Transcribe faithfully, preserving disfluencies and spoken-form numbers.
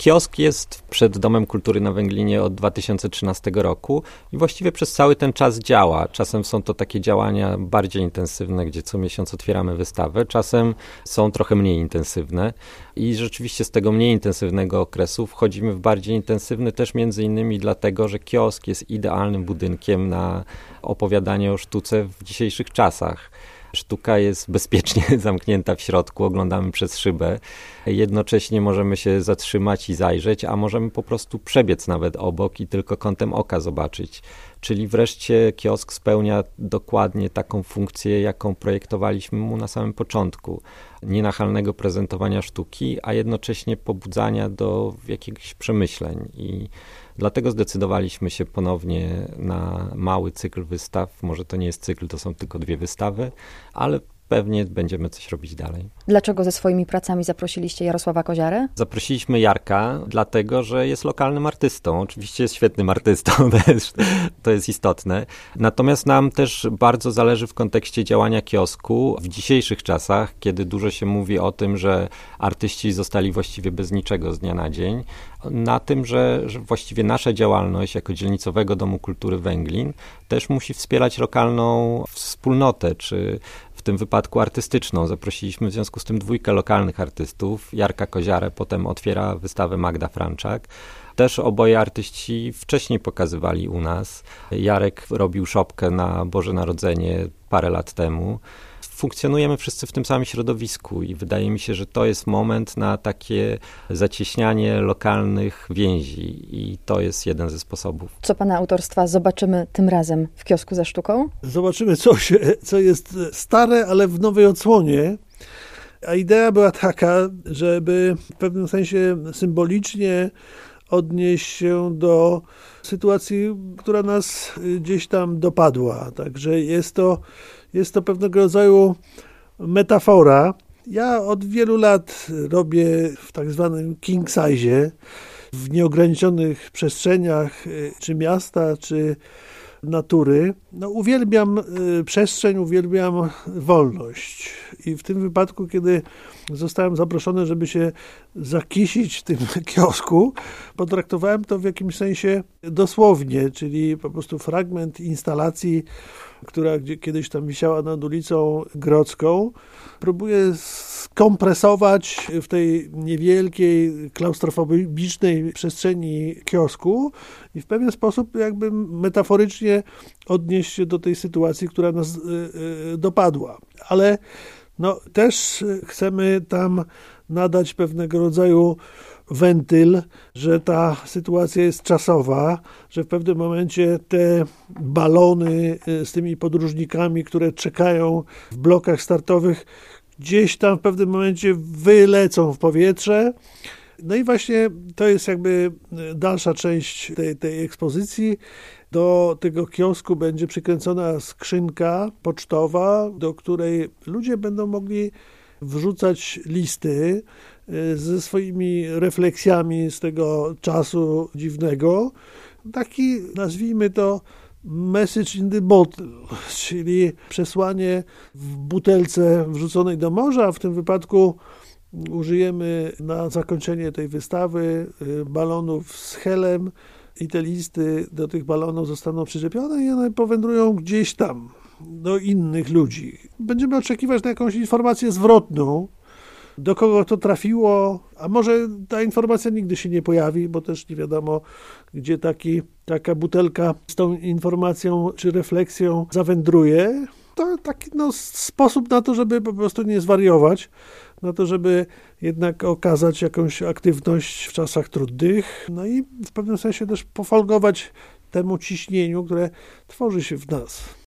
Kiosk jest przed Domem Kultury na Węglinie od dwa tysiące trzynastego roku i właściwie przez cały ten czas działa. Czasem są to takie działania bardziej intensywne, gdzie co miesiąc otwieramy wystawę, czasem są trochę mniej intensywne i rzeczywiście z tego mniej intensywnego okresu wchodzimy w bardziej intensywny też między innymi dlatego, że kiosk jest idealnym budynkiem na opowiadanie o sztuce w dzisiejszych czasach. Sztuka jest bezpiecznie zamknięta w środku, oglądamy przez szybę. Jednocześnie możemy się zatrzymać i zajrzeć, a możemy po prostu przebiec nawet obok i tylko kątem oka zobaczyć. Czyli wreszcie kiosk spełnia dokładnie taką funkcję, jaką projektowaliśmy mu na samym początku. Nienachalnego prezentowania sztuki, a jednocześnie pobudzania do jakichś przemyśleń. I dlatego zdecydowaliśmy się ponownie na mały cykl wystaw. Może to nie jest cykl, to są tylko dwie wystawy, ale pewnie będziemy coś robić dalej. Dlaczego ze swoimi pracami zaprosiliście Jarosława Koziarę? Zaprosiliśmy Jarka, dlatego że jest lokalnym artystą. Oczywiście jest świetnym artystą, też, to jest istotne. Natomiast nam też bardzo zależy w kontekście działania kiosku w dzisiejszych czasach, kiedy dużo się mówi o tym, że artyści zostali właściwie bez niczego z dnia na dzień, na tym, że, że właściwie nasza działalność jako Dzielnicowego Domu Kultury Węglin też musi wspierać lokalną wspólnotę, czy w tym wypadku artystyczną. Zaprosiliśmy w związku z tym dwójkę lokalnych artystów, Jarka Koziarę, potem otwiera wystawę Magda Franczak. Też oboje artyści wcześniej pokazywali u nas. Jarek robił szopkę na Boże Narodzenie parę lat temu. Funkcjonujemy wszyscy w tym samym środowisku i wydaje mi się, że to jest moment na takie zacieśnianie lokalnych więzi i to jest jeden ze sposobów. Co pana autorstwa zobaczymy tym razem w kiosku ze sztuką? Zobaczymy coś, co jest stare, ale w nowej odsłonie. A idea była taka, żeby w pewnym sensie symbolicznie odnieść się do sytuacji, która nas gdzieś tam dopadła. Także jest to, jest to pewnego rodzaju metafora. Ja od wielu lat robię w tak zwanym king size, w nieograniczonych przestrzeniach, czy miasta, czy natury. No, uwielbiam y, przestrzeń, uwielbiam wolność. I w tym wypadku, kiedy zostałem zaproszony, żeby się zakisić w tym kiosku, potraktowałem to w jakimś sensie dosłownie, czyli po prostu fragment instalacji, która gdzie, kiedyś tam wisiała nad ulicą Grodzką. Próbuję skompresować w tej niewielkiej, klaustrofobicznej przestrzeni kiosku i w pewien sposób jakby metaforycznie odnieść się do tej sytuacji, która nas y, y, dopadła. Ale no, też chcemy tam nadać pewnego rodzaju wentyl, że ta sytuacja jest czasowa, że w pewnym momencie te balony z tymi podróżnikami, które czekają w blokach startowych, gdzieś tam w pewnym momencie wylecą w powietrze. No i właśnie to jest jakby dalsza część tej, tej ekspozycji. Do tego kiosku będzie przykręcona skrzynka pocztowa, do której ludzie będą mogli wrzucać listy ze swoimi refleksjami z tego czasu dziwnego. Taki, nazwijmy to, message in the bottle, czyli przesłanie w butelce wrzuconej do morza. W tym wypadku użyjemy na zakończenie tej wystawy balonów z helem i te listy do tych balonów zostaną przyczepione i one powędrują gdzieś tam do innych ludzi. Będziemy oczekiwać na jakąś informację zwrotną, do kogo to trafiło, a może ta informacja nigdy się nie pojawi, bo też nie wiadomo, gdzie taki, taka butelka z tą informacją czy refleksją zawędruje. To taki no, sposób na to, żeby po prostu nie zwariować, na to, żeby jednak okazać jakąś aktywność w czasach trudnych, no i w pewnym sensie też pofolgować temu ciśnieniu, które tworzy się w nas.